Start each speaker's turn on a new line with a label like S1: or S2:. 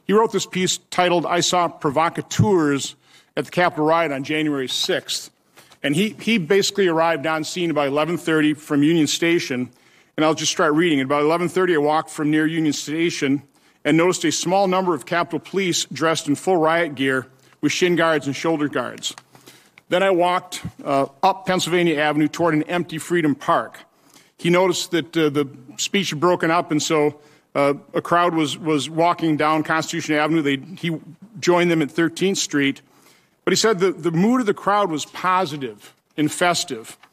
S1: He wrote this piece titled, "I Saw Provocateurs at the Capitol Riot on January 6th." And he basically arrived on scene about 11:30 from Union Station, and I'll just start reading. At about 11:30, I walked from near Union Station and noticed a small number of Capitol Police dressed in full riot gear with shin guards and shoulder guards. Then I walked up Pennsylvania Avenue toward an empty Freedom Park. He noticed that the speech had broken up, and so a crowd was walking down Constitution Avenue. He joined them at 13th Street. But he said the mood of the crowd was positive and festive.